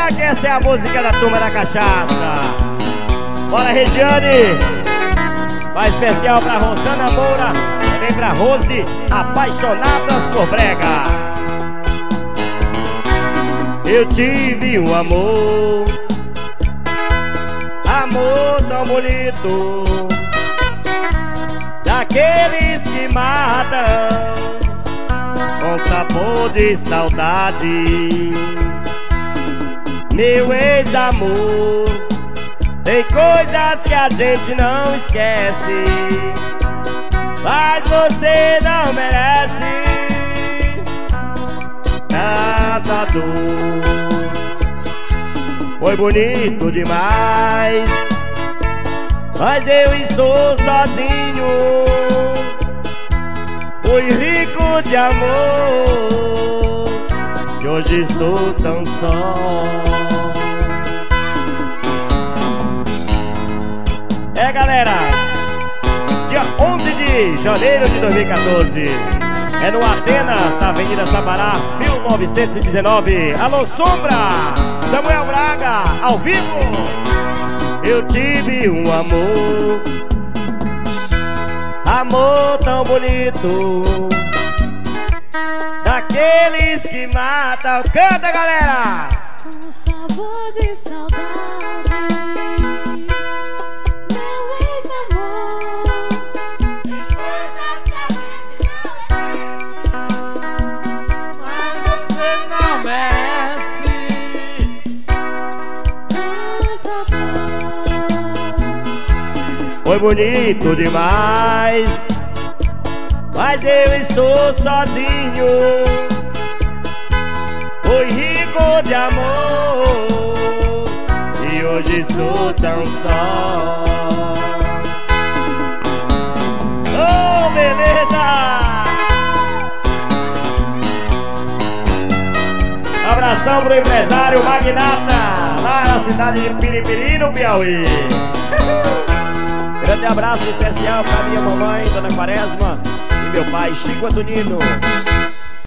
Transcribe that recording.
que essa é a música da turma da cachaça. Bora, Regiane. Mais especial pra Rosana Moura, também pra Rose, apaixonadas por brega. Eu tive um amor, amor tão bonito, daqueles que matam com sabor de saudade. Meu ex-amor, tem coisas que a gente não esquece, mas você não merece nada dor. Foi bonito demais, mas eu estou sozinho. Fui rico de amor e hoje estou tão só. É, galera, dia 11 de janeiro de 2014, é no Atenas, na Avenida Sabará, 1919. Alô, Sombra, Samuel Braga, ao vivo. Eu tive um amor, amor tão bonito, daqueles que matam. Canta, galera! Com sabor de saudade, meu ex-amor, tem coisas que a gente não esquece, mas você não merece tanta dor. Foi bonito demais, mas eu estou sozinho. Fui rico de amor e hoje estou tão só. Oh, beleza! Abração pro empresário Magnata, lá na cidade de Piripiri, no Piauí. Grande abraço especial pra minha mamãe, Dona Quaresma, e meu pai, Chico Antonino.